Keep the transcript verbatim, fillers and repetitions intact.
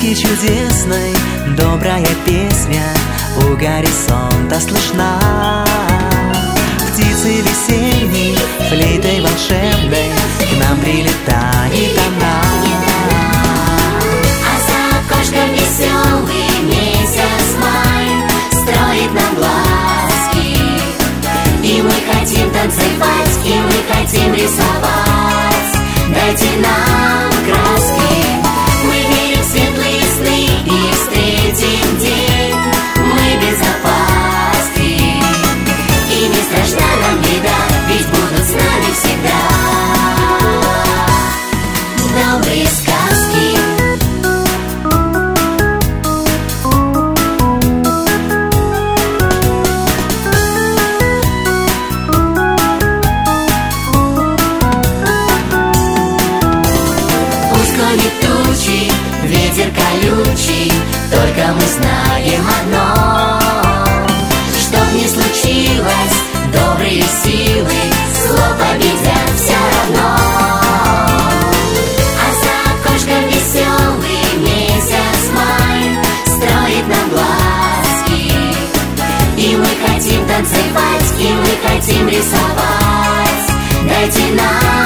сказки чудесной добрая песня у горизонта слышна. Птицы весенней, флейтой волшебной к нам прилетает она. А за окошком веселый месяц май строит нам глазки. И мы хотим танцевать, и мы хотим рисовать. Дайте нам краски. Мы верим в светлые сны и встретим день. Мы без опаски, и не страшна нам беда, ведь будут с нами всегда добрые сказки. Пусть гонит тучи, ветер колючий, только мы знаем одно: чтоб не случилось, добрые силы зло победят все равно. А за окошком веселый месяц май строит нам глазки. И мы хотим танцевать, и мы хотим рисовать. Дайте нам